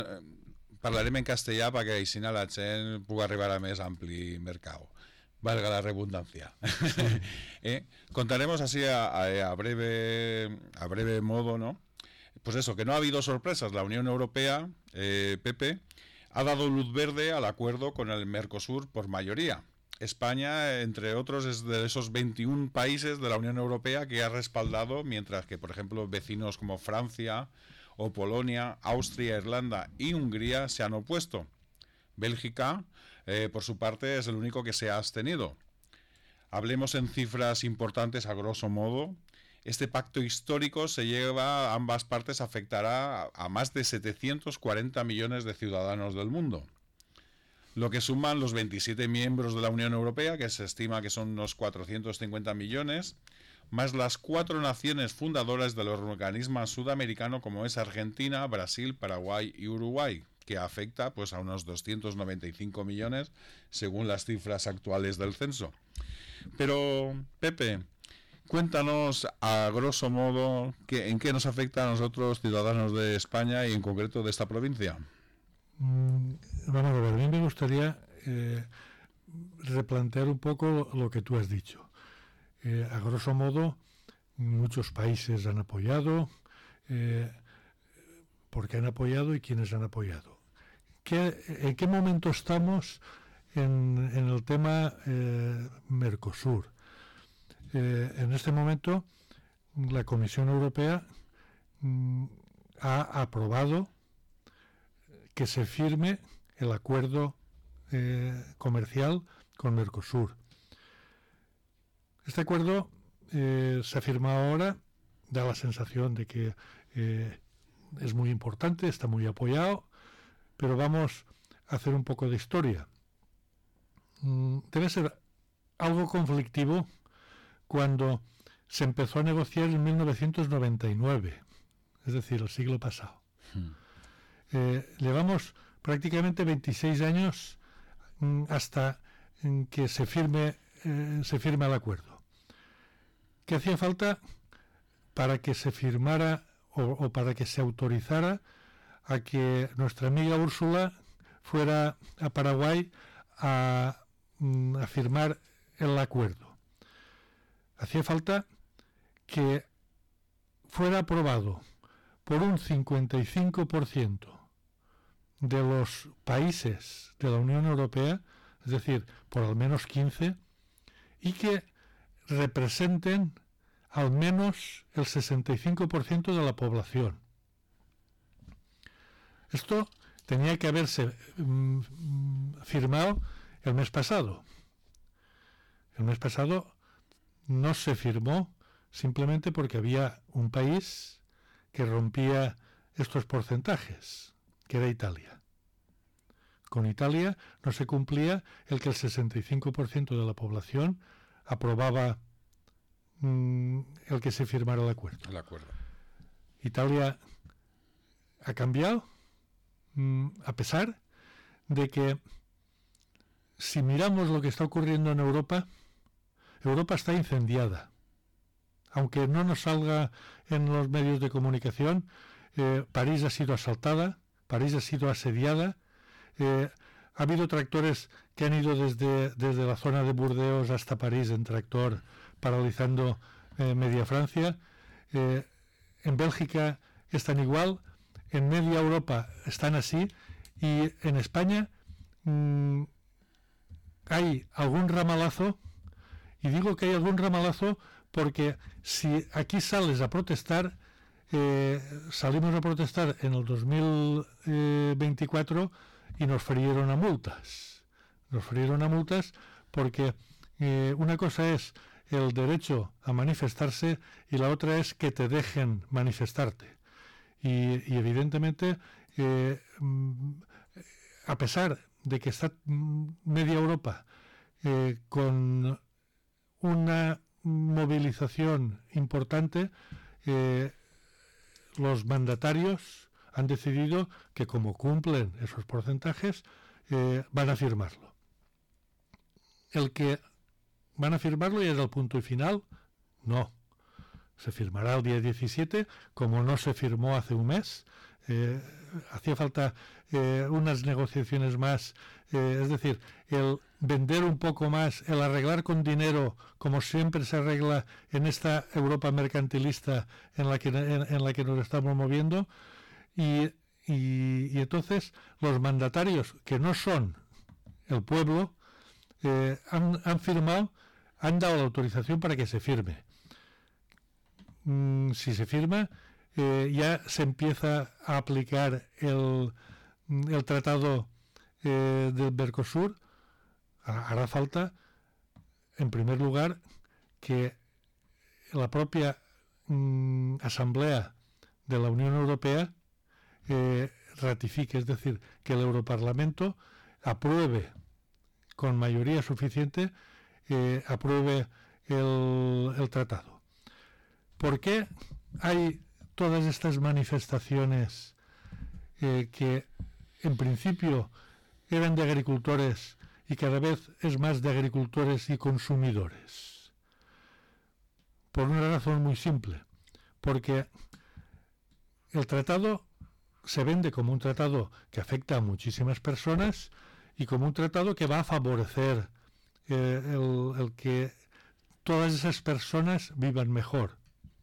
Parlarem en castellà perquè així la gent pugui arribar a més ampli mercat. Valga la redundancia. Contaremos así a breve modo, ¿no? Pues eso, que no ha habido sorpresas. La Unión Europea, Pepe, ha dado luz verde al acuerdo con el Mercosur por mayoría. España, entre otros, es de esos 21 países de la Unión Europea que ha respaldado, mientras que, por ejemplo, vecinos como Francia o Polonia, Austria, Irlanda y Hungría se han opuesto. Bélgica, por su parte, es el único que se ha abstenido. Hablemos en cifras importantes, a grosso modo. Este pacto histórico se lleva a ambas partes, afectará a más de 740 millones de ciudadanos del mundo. Lo que suman los 27 miembros de la Unión Europea, que se estima que son unos 450 millones, más las 4 naciones fundadoras del organismo sudamericano como es Argentina, Brasil, Paraguay y Uruguay, que afecta pues a unos 295 millones según las cifras actuales del censo. Pero, Pepe, cuéntanos a grosso modo en qué nos afecta a nosotros, ciudadanos de España y en concreto de esta provincia. Vamos a ver, a mí me gustaría replantear un poco lo que tú has dicho. A grosso modo, muchos países han apoyado, ¿por qué han apoyado y quiénes han apoyado? ¿En qué momento estamos en el tema Mercosur? En este momento, la Comisión Europea ha aprobado que se firme el acuerdo comercial con Mercosur. Este acuerdo se ha firmado ahora, da la sensación de que es muy importante, está muy apoyado, pero vamos a hacer un poco de historia. Debe ser algo conflictivo cuando se empezó a negociar en 1999, es decir, el siglo pasado. Llevamos prácticamente 26 años hasta que se firme el acuerdo. ¿Qué hacía falta para que se firmara o para que se autorizara a que nuestra amiga Úrsula fuera a Paraguay a firmar el acuerdo? Hacía falta que fuera aprobado por un 55% de los países de la Unión Europea, es decir, por al menos 15, y que representen al menos el 65% de la población. Esto tenía que haberse firmado el mes pasado. El mes pasado no se firmó simplemente porque había un país que rompía estos porcentajes, que era Italia. Con Italia no se cumplía el que el 65% de la población aprobaba el que se firmara el acuerdo. Italia ha cambiado, a pesar de que, si miramos lo que está ocurriendo en Europa, Europa está incendiada. Aunque no nos salga en los medios de comunicación, París ha sido asaltada, París ha sido asediada, ha habido tractores que han ido desde la zona de Burdeos hasta París en tractor, paralizando media Francia. En Bélgica están igual, en media Europa están así, y en España hay algún ramalazo, y digo que hay algún ramalazo porque si aquí sales a protestar, salimos a protestar en el 2024 y nos frieron a multas. Nos frieron a multas porque una cosa es el derecho a manifestarse y la otra es que te dejen manifestarte. Y evidentemente, a pesar de que está media Europa con una movilización importante, los mandatarios han decidido que, como cumplen esos porcentajes, van a firmarlo. El que van a firmarlo y es el punto y final, no. Se firmará el día 17, como no se firmó hace un mes. hacía falta unas negociaciones más, es decir, el vender un poco más, el arreglar con dinero, como siempre se arregla en esta Europa mercantilista en la que nos estamos moviendo, y entonces los mandatarios, que no son el pueblo, han firmado, han dado la autorización para que se firme. Si se firma, ya se empieza a aplicar el tratado del Mercosur. Hará falta, en primer lugar, que la propia Asamblea de la Unión Europea ratifique, es decir, que el Europarlamento apruebe con mayoría suficiente, apruebe el tratado. ¿Por qué hay todas estas manifestaciones que en principio eran de agricultores y cada vez es más de agricultores y consumidores? Por una razón muy simple, porque el tratado se vende como un tratado que afecta a muchísimas personas y como un tratado que va a favorecer el que todas esas personas vivan mejor.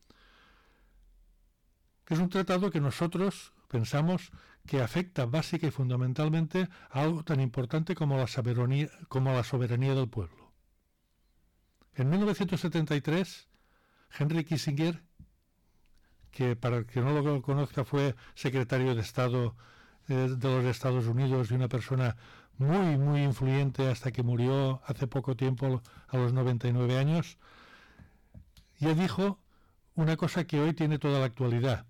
Es un tratado que nosotros pensamos que afecta básica y fundamentalmente a algo tan importante como la soberanía del pueblo. En 1973, Henry Kissinger, que para el que no lo conozca fue secretario de Estado de los Estados Unidos y una persona muy, muy influyente hasta que murió hace poco tiempo, a los 99 años, ya dijo una cosa que hoy tiene toda la actualidad.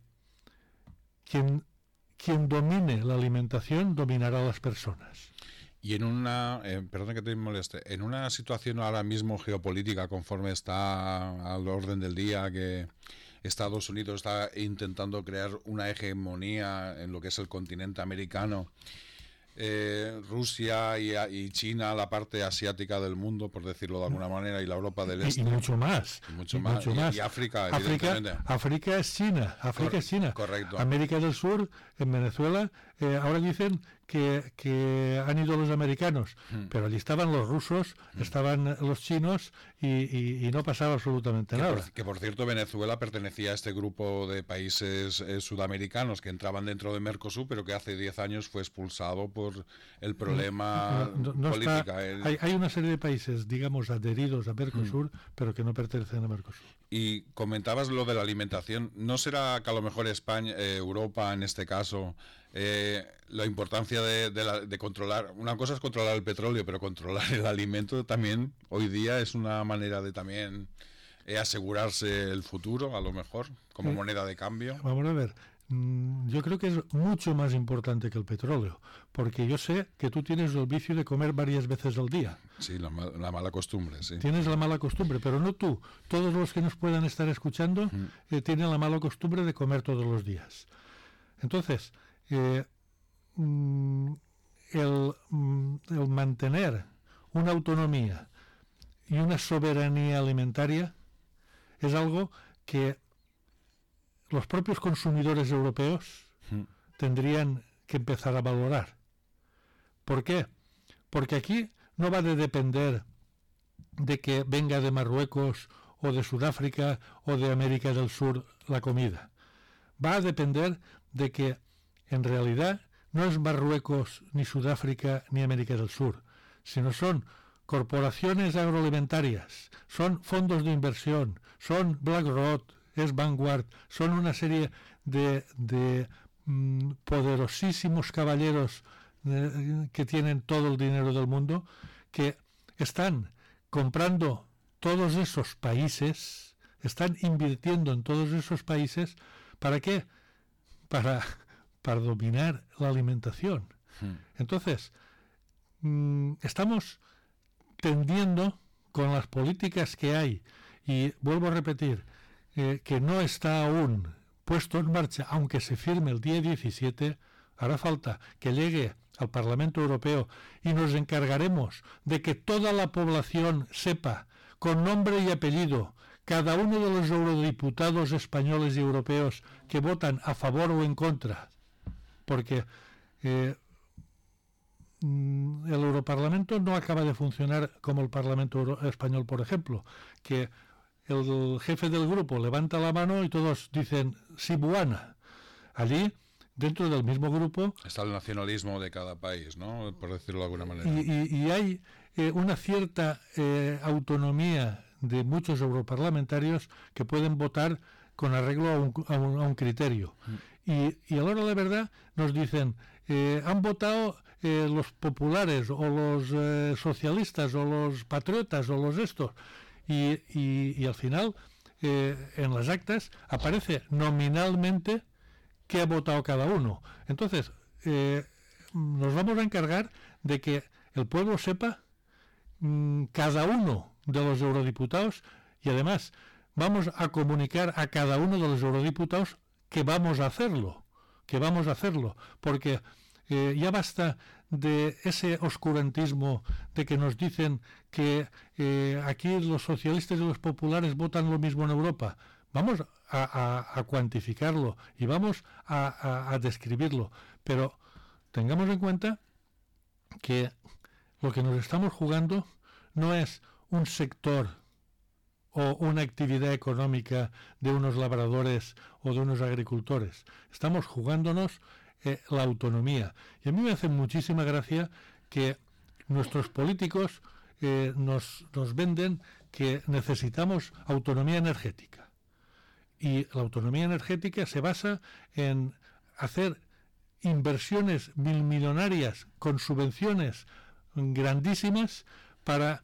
Quien domine la alimentación dominará a las personas. Y en una, perdón que te moleste, en una situación ahora mismo geopolítica conforme está al orden del día, que Estados Unidos está intentando crear una hegemonía en lo que es el continente americano, Rusia y China, la parte asiática del mundo, por decirlo de alguna manera, y la Europa del Este. Y mucho más. Y África, evidentemente. África es China. Es China. Correcto. América del Sur, en Venezuela, ahora dicen que han ido los americanos, pero allí estaban los rusos, estaban los chinos y no pasaba absolutamente nada. Que por cierto, Venezuela pertenecía a este grupo de países sudamericanos que entraban dentro de Mercosur, pero que hace 10 años fue expulsado por el problema político. Hay una serie de países, digamos, adheridos a Mercosur, pero que no pertenecen a Mercosur. Y comentabas lo de la alimentación. ¿No será que a lo mejor España, Europa en este caso, la importancia de controlar? Una cosa es controlar el petróleo, pero controlar el alimento también hoy día es una manera de también asegurarse el futuro, a lo mejor, como moneda de cambio. Vamos a ver. Yo creo que es mucho más importante que el petróleo, porque yo sé que tú tienes el vicio de comer varias veces al día. Sí, la mala costumbre, sí. Tienes la mala costumbre, pero no tú. Todos los que nos puedan estar escuchando tienen la mala costumbre de comer todos los días. Entonces, el mantener una autonomía y una soberanía alimentaria es algo que los propios consumidores europeos tendrían que empezar a valorar. ¿Por qué? Porque aquí no va a depender de que venga de Marruecos o de Sudáfrica o de América del Sur la comida. Va a depender de que en realidad no es Marruecos, ni Sudáfrica, ni América del Sur, sino son corporaciones agroalimentarias, son fondos de inversión, son BlackRock, es Vanguard, son una serie de poderosísimos caballeros que tienen todo el dinero del mundo, que están comprando todos esos países, están invirtiendo en todos esos países. ¿Para qué? Para dominar la alimentación. Entonces, estamos tendiendo con las políticas que hay, y vuelvo a repetir, que no está aún puesto en marcha, aunque se firme el día 17, hará falta que llegue al Parlamento Europeo y nos encargaremos de que toda la población sepa, con nombre y apellido, cada uno de los eurodiputados españoles y europeos que votan a favor o en contra porque el Europarlamento no acaba de funcionar como el Parlamento español, por ejemplo, que el jefe del grupo levanta la mano y todos dicen sí, buena. Allí, dentro del mismo grupo, está el nacionalismo de cada país, ¿no? Por decirlo de alguna manera. Y hay una cierta autonomía de muchos europarlamentarios que pueden votar con arreglo a un criterio. Y a la hora de la verdad nos dicen, han votado los populares o los socialistas o los patriotas o los estos. Y al final, en las actas, aparece nominalmente qué ha votado cada uno. Entonces, nos vamos a encargar de que el pueblo sepa cada uno de los eurodiputados, y además vamos a comunicar a cada uno de los eurodiputados que vamos a hacerlo, porque ya basta de ese oscurantismo de que nos dicen que aquí los socialistas y los populares votan lo mismo en Europa. Vamos a cuantificarlo y vamos a describirlo, pero tengamos en cuenta que lo que nos estamos jugando no es un sector o una actividad económica de unos labradores o de unos agricultores. Estamos jugándonos la autonomía. Y a mí me hace muchísima gracia que nuestros políticos nos venden que necesitamos autonomía energética. Y la autonomía energética se basa en hacer inversiones millonarias con subvenciones grandísimas para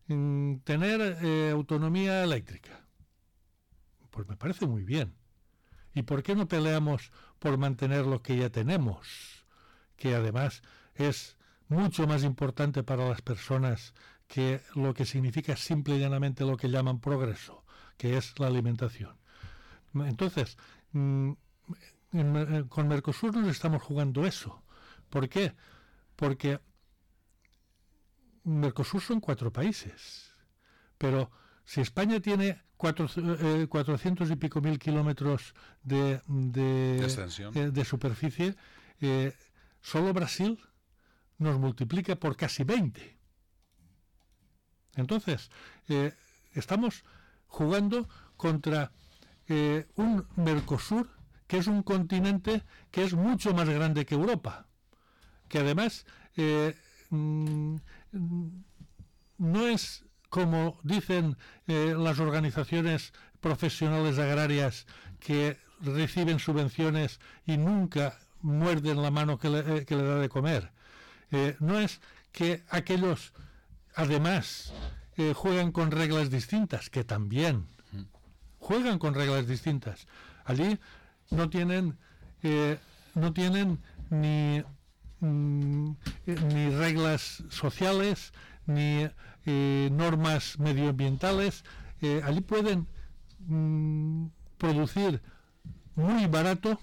tener autonomía eléctrica. Pues me parece muy bien. ¿Y por qué no peleamos por mantener lo que ya tenemos? Que además es mucho más importante para las personas que lo que significa simple y llanamente lo que llaman progreso, que es la alimentación. Entonces, con Mercosur nos estamos jugando eso. ¿Por qué? Porque Mercosur son 4 países, pero si España tiene 400 y pico mil kilómetros de superficie, solo Brasil nos multiplica por casi 20. Entonces, estamos jugando contra un Mercosur que es un continente que es mucho más grande que Europa, que además no es como dicen las organizaciones profesionales agrarias que reciben subvenciones y nunca muerden la mano que le da de comer. No es que aquellos además juegan con reglas distintas, que también juegan con reglas distintas. Allí no tienen ni reglas sociales, ni normas medioambientales. Allí pueden producir muy barato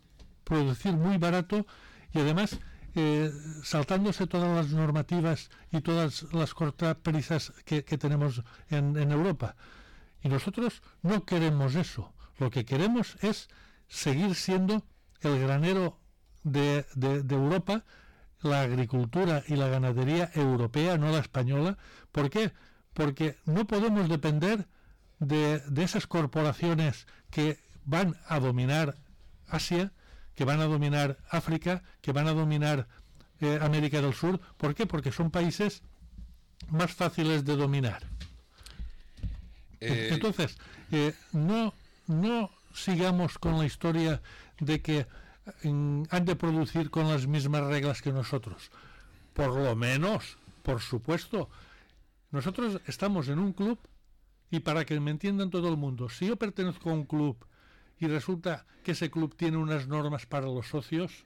y además saltándose todas las normativas y todas las cortaprisas que tenemos en Europa. Y nosotros no queremos eso. Lo que queremos es seguir siendo el granero de Europa, la agricultura y la ganadería europea, no la española. ¿Por qué? Porque no podemos depender de esas corporaciones que van a dominar Asia, que van a dominar África, que van a dominar América del Sur. ¿Por qué? Porque son países más fáciles de dominar. Entonces, no sigamos con la historia de que han de producir con las mismas reglas que nosotros. Por lo menos, por supuesto, nosotros estamos en un club, y para que me entiendan todo el mundo, si yo pertenezco a un club y resulta que ese club tiene unas normas para los socios,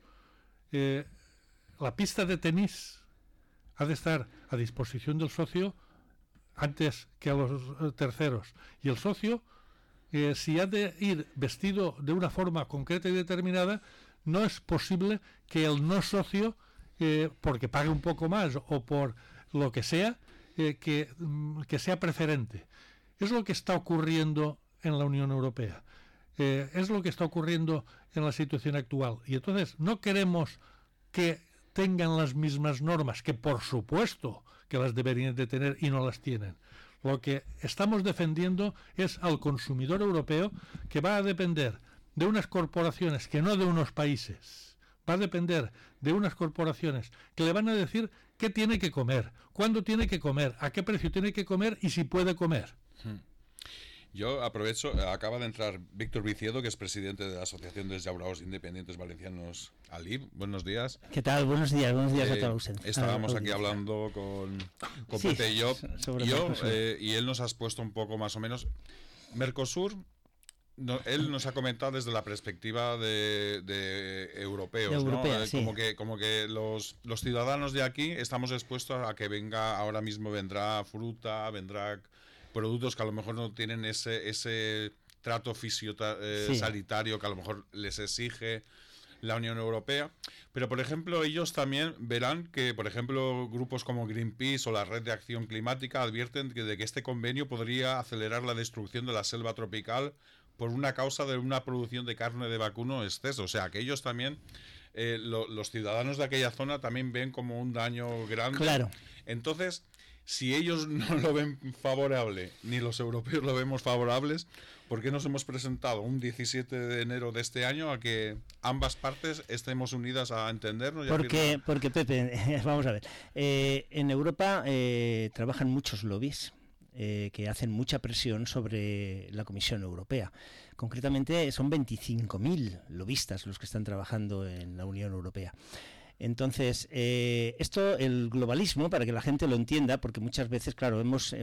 la pista de tenis ha de estar a disposición del socio antes que a los terceros. Y el socio, si ha de ir vestido de una forma concreta y determinada, no es posible que el no socio, porque pague un poco más o por lo que sea, que sea preferente. Es lo que está ocurriendo en la Unión Europea. Es lo que está ocurriendo en la situación actual. Y entonces no queremos que tengan las mismas normas, que por supuesto que las deberían de tener y no las tienen. Lo que estamos defendiendo es al consumidor europeo, que va a depender de unas corporaciones que no de unos países. Va a depender de unas corporaciones que le van a decir qué tiene que comer, cuándo tiene que comer, a qué precio tiene que comer y si puede comer. Yo aprovecho, acaba de entrar Víctor Viciedo, que es presidente de la Asociación de Llauraos Independientes Valencianos, ALIV. Buenos días. ¿Qué tal? Buenos días a todos. Estábamos aquí hablando con sí, Pepe y yo, y él nos ha expuesto un poco más o menos. Mercosur, él nos ha comentado desde la perspectiva de europeos, de europea, ¿no? sí. Como que los ciudadanos de aquí estamos expuestos a que venga, ahora mismo vendrá fruta, vendrá productos que a lo mejor no tienen ese trato sanitario que a lo mejor les exige la Unión Europea. Pero, por ejemplo, ellos también verán que, por ejemplo, grupos como Greenpeace o la Red de Acción Climática advierten de que este convenio podría acelerar la destrucción de la selva tropical por una causa de una producción de carne de vacuno exceso. O sea, que ellos también, los ciudadanos de aquella zona también ven como un daño grande. Claro. Entonces, si ellos no lo ven favorable, ni los europeos lo vemos favorables, ¿por qué nos hemos presentado un 17 de enero de este año a que ambas partes estemos unidas a entendernos? Porque Pepe, vamos a ver, en Europa trabajan muchos lobbies que hacen mucha presión sobre la Comisión Europea. Concretamente son 25.000 lobistas los que están trabajando en la Unión Europea. Entonces, esto, el globalismo, para que la gente lo entienda, porque muchas veces, claro, hemos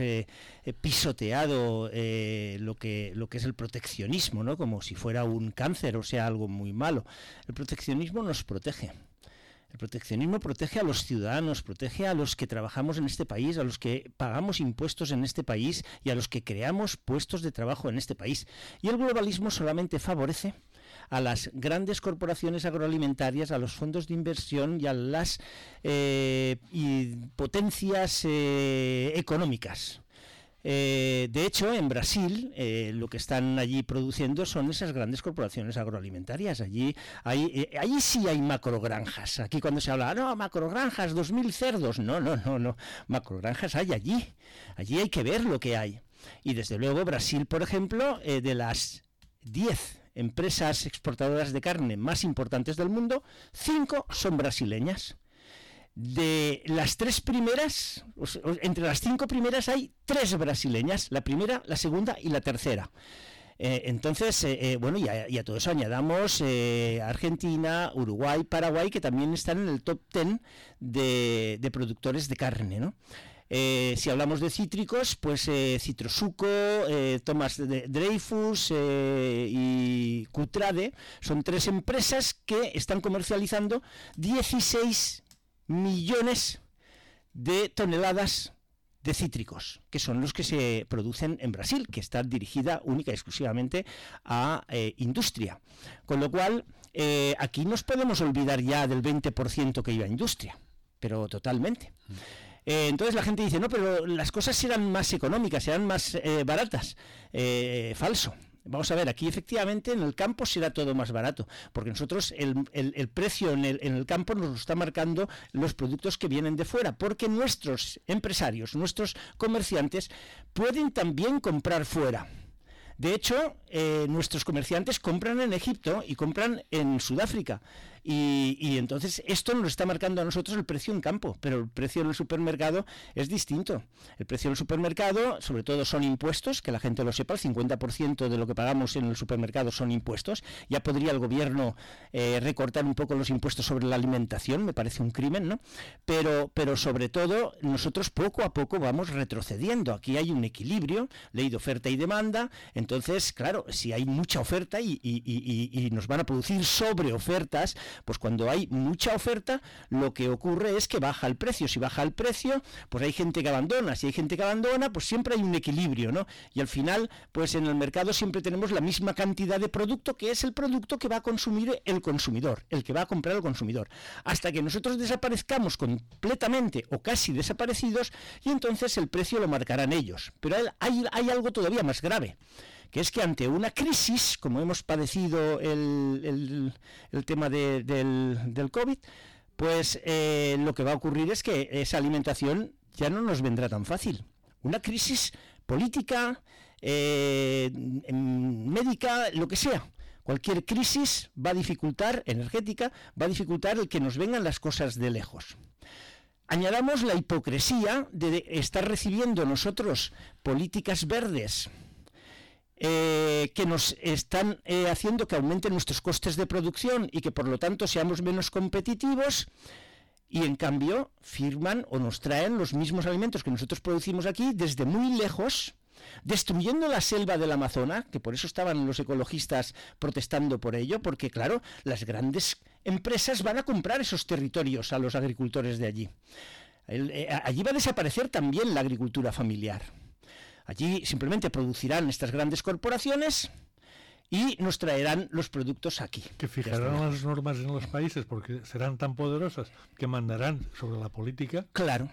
pisoteado lo que es el proteccionismo, ¿no? Como si fuera un cáncer o sea algo muy malo. El proteccionismo nos protege. El proteccionismo protege a los ciudadanos, protege a los que trabajamos en este país, a los que pagamos impuestos en este país y a los que creamos puestos de trabajo en este país. Y el globalismo solamente favorece a las grandes corporaciones agroalimentarias, a los fondos de inversión y a las potencias económicas. De hecho, en Brasil, lo que están allí produciendo son esas grandes corporaciones agroalimentarias. Allí sí hay macrogranjas. Aquí cuando se habla, no, macrogranjas, 2.000 cerdos. No. Macrogranjas hay allí. Allí hay que ver lo que hay. Y desde luego Brasil, por ejemplo, de las 10 empresas exportadoras de carne más importantes del mundo, 5 son brasileñas. De las 3 primeras, entre las 5 primeras hay 3 brasileñas, la primera, la segunda y la tercera. Entonces, bueno, y a todo eso añadamos Argentina, Uruguay, Paraguay, que también están en el top 10 de productores de carne, ¿no? Si hablamos de cítricos, pues Citrosuco, Thomas Dreyfus y Cutrade son 3 empresas que están comercializando 16 millones de toneladas de cítricos, que son los que se producen en Brasil, que está dirigida única y exclusivamente a industria. Con lo cual, aquí nos podemos olvidar ya del 20% que iba a industria, pero totalmente. Entonces la gente dice, no, pero las cosas serán más económicas, serán más baratas. Falso. Vamos a ver, aquí efectivamente en el campo será todo más barato, porque nosotros el precio en el campo nos lo está marcando los productos que vienen de fuera, porque nuestros empresarios, nuestros comerciantes pueden también comprar fuera. De hecho, nuestros comerciantes compran en Egipto y compran en Sudáfrica. Y entonces esto nos está marcando a nosotros el precio en campo, pero el precio en el supermercado es distinto. El precio en el supermercado, sobre todo, son impuestos, que la gente lo sepa, el 50% de lo que pagamos en el supermercado son impuestos. Ya podría el gobierno recortar un poco los impuestos sobre la alimentación, me parece un crimen, ¿no? Pero sobre todo, nosotros poco a poco vamos retrocediendo. Aquí hay un equilibrio, ley de oferta y demanda. Entonces, claro, si hay mucha oferta y nos van a producir sobreofertas, pues cuando hay mucha oferta, lo que ocurre es que baja el precio. Si baja el precio, pues hay gente que abandona. Si hay gente que abandona, pues siempre hay un equilibrio, ¿no? Y al final, pues en el mercado siempre tenemos la misma cantidad de producto, que es el producto que va a consumir el consumidor, el que va a comprar el consumidor. Hasta que nosotros desaparezcamos completamente o casi desaparecidos, y entonces el precio lo marcarán ellos. Pero hay algo todavía más grave. que es que ante una crisis, como hemos padecido el tema del COVID, pues lo que va a ocurrir es que esa alimentación ya no nos vendrá tan fácil. Una crisis política, médica, lo que sea. Cualquier crisis va a dificultar, energética, va a dificultar el que nos vengan las cosas de lejos. Añadamos la hipocresía de estar recibiendo nosotros políticas verdes que nos están haciendo que aumenten nuestros costes de producción y que por lo tanto seamos menos competitivos, y en cambio firman o nos traen los mismos alimentos que nosotros producimos aquí desde muy lejos, destruyendo la selva del Amazonas, que por eso estaban los ecologistas protestando por ello, porque claro, las grandes empresas van a comprar esos territorios a los agricultores de allí. Allí va a desaparecer también la agricultura familiar. Allí simplemente producirán estas grandes corporaciones y nos traerán los productos aquí. Que fijarán las normas en los países porque serán tan poderosas que mandarán sobre la política. Claro.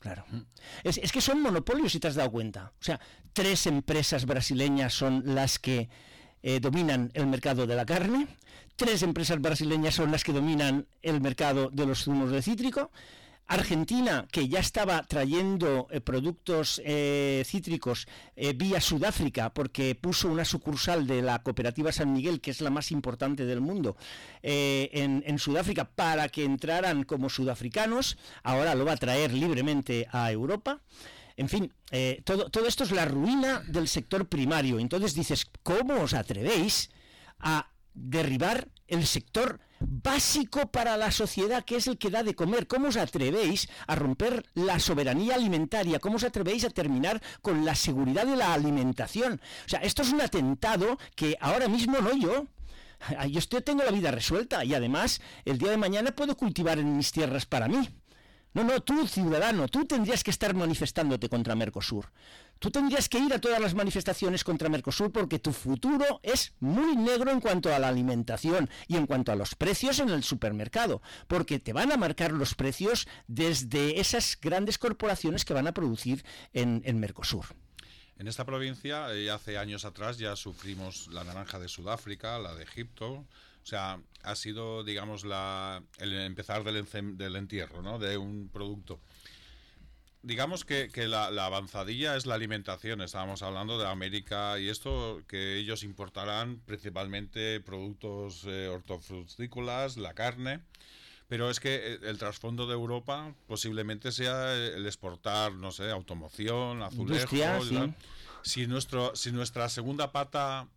Es que son monopolios, si te has dado cuenta. O sea, 3 empresas brasileñas son las que dominan el mercado de la carne, 3 empresas brasileñas son las que dominan el mercado de los zumos de cítrico. Argentina, que ya estaba trayendo productos cítricos vía Sudáfrica, porque puso una sucursal de la cooperativa San Miguel, que es la más importante del mundo, en Sudáfrica, para que entraran como sudafricanos, ahora lo va a traer libremente a Europa. En fin, todo esto es la ruina del sector primario. Entonces dices, ¿cómo os atrevéis a derribar el sector básico para la sociedad, que es el que da de comer? ¿Cómo os atrevéis a romper la soberanía alimentaria? ¿Cómo os atrevéis a terminar con la seguridad de la alimentación? O sea, esto es un atentado que ahora mismo yo tengo la vida resuelta y además el día de mañana puedo cultivar en mis tierras para mí. No, tú, ciudadano, tú tendrías que estar manifestándote contra Mercosur. Tú tendrías que ir a todas las manifestaciones contra Mercosur porque tu futuro es muy negro en cuanto a la alimentación y en cuanto a los precios en el supermercado, porque te van a marcar los precios desde esas grandes corporaciones que van a producir en Mercosur. En esta provincia, hace años atrás, ya sufrimos la naranja de Sudáfrica, la de Egipto. O sea, ha sido, digamos, el empezar del entierro, ¿no?, de un producto. Digamos que la avanzadilla es la alimentación. Estábamos hablando de América y esto, que ellos importarán principalmente productos hortofrutícolas, la carne. Pero es que el trasfondo de Europa posiblemente sea el exportar, no sé, automoción, azulejos. Si nuestra segunda pata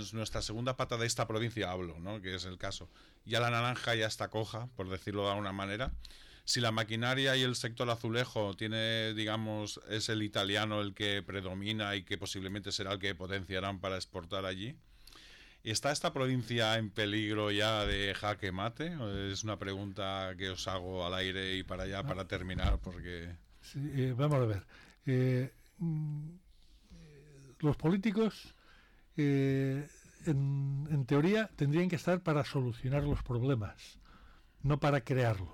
de esta provincia hablo, ¿no?, que es el caso, ya la naranja ya está coja, por decirlo de alguna manera. Si la maquinaria y el sector azulejo tiene, digamos, es el italiano el que predomina y que posiblemente será el que potenciarán para exportar allí, ¿está esta provincia en peligro ya de jaque mate? Es una pregunta que os hago al aire y para terminar, porque... Sí, vamos a ver. Los políticos, en teoría, tendrían que estar para solucionar los problemas, no para crearlos.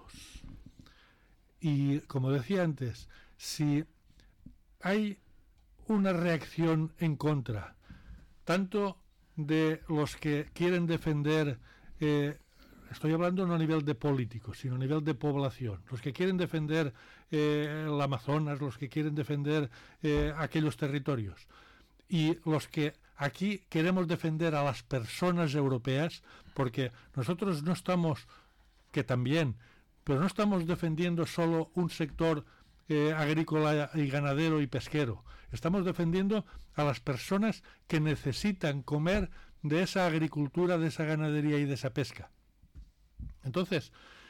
Y, como decía antes, si hay una reacción en contra, tanto de los que quieren defender, estoy hablando no a nivel de políticos, sino a nivel de población, los que quieren defender el Amazonas, los que quieren defender aquellos territorios, y los que aquí queremos defender a las personas europeas, porque nosotros no estamos, que también, pero no estamos defendiendo solo un sector agrícola y ganadero y pesquero. Estamos defendiendo a las personas que necesitan comer de esa agricultura, de esa ganadería y de esa pesca. Entonces,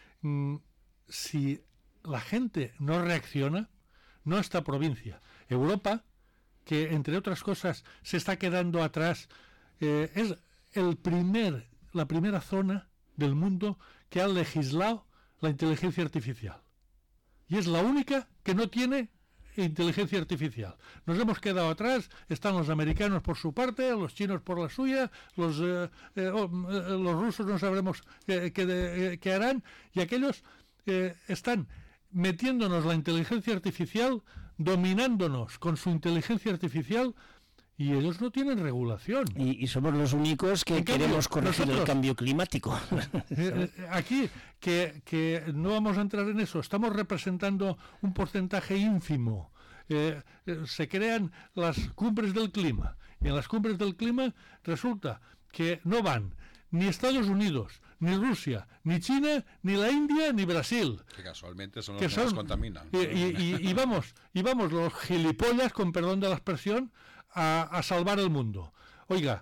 si la gente no reacciona, no esta provincia. Europa, que entre otras cosas se está quedando atrás, es la primera zona del mundo que ha legislado la inteligencia artificial. Y es la única que no tiene inteligencia artificial. Nos hemos quedado atrás, están los americanos por su parte, los chinos por la suya, los rusos no sabremos qué harán, y aquellos están metiéndonos la inteligencia artificial, dominándonos con su inteligencia artificial, y ellos no tienen regulación. Y somos los únicos que queremos corregir el cambio climático. Aquí, que no vamos a entrar en eso, estamos representando un porcentaje ínfimo. Se crean las cumbres del clima, y en las cumbres del clima resulta que no van ni Estados Unidos, ni Rusia, ni China, ni la India, ni Brasil. Que casualmente son los que más contaminan. Y vamos los gilipollas, con perdón de la expresión, a salvar el mundo. Oiga,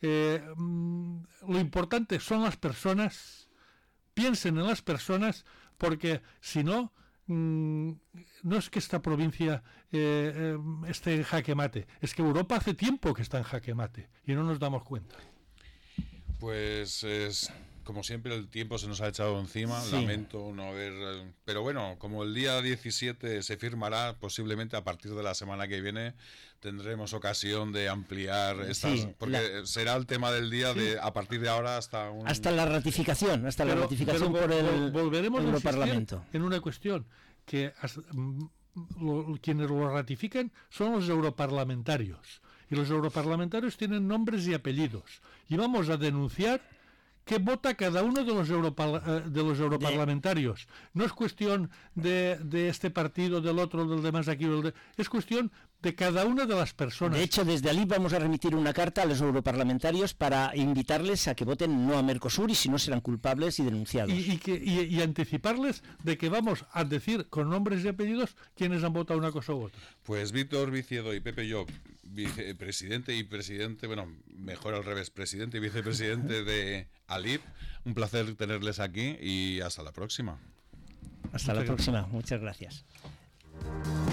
lo importante son las personas, piensen en las personas, porque si no, no es que esta provincia esté en jaque mate, es que Europa hace tiempo que está en jaque mate y no nos damos cuenta. Pues como siempre el tiempo se nos ha echado encima, sí. Lamento no haber... Pero bueno, como el día 17 se firmará, posiblemente a partir de la semana que viene tendremos ocasión de ampliar estas... Sí, porque será el tema del día de a partir de ahora hasta... Hasta la ratificación, por el volveremos Europarlamento. En una cuestión, que quienes lo ratifican son los europarlamentarios. Y los europarlamentarios tienen nombres y apellidos. Y vamos a denunciar qué vota cada uno de los europarlamentarios. No es cuestión de este partido, del otro, del demás aquí. Es cuestión de cada una de las personas. De hecho, desde allí vamos a remitir una carta a los europarlamentarios para invitarles a que voten no a Mercosur y si no serán culpables y denunciados. Y anticiparles de que vamos a decir con nombres y apellidos quiénes han votado una cosa u otra. Pues Víctor Viciedo y Pepe Llop, vicepresidente y presidente, bueno, mejor al revés, presidente y vicepresidente de ALIP, un placer tenerles aquí y hasta la próxima. Hasta la próxima, muchas gracias.